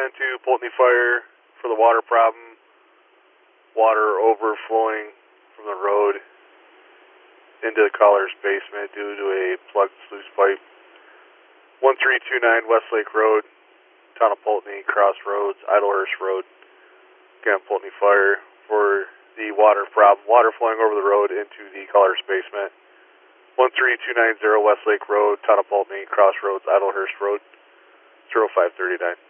into Pulteney Fire for the water problem. Water overflowing from the road into the caller's basement due to a plugged sluice pipe. 1329 Westlake Road, Town of Pulteney, Crossroads, Idlehurst Road. Again, Pulteney Fire for the water problem. Water flowing over the road into the caller's basement. 13290 Westlake Road, Town of Pulteney, Crossroads, Idlehurst Road, 0539.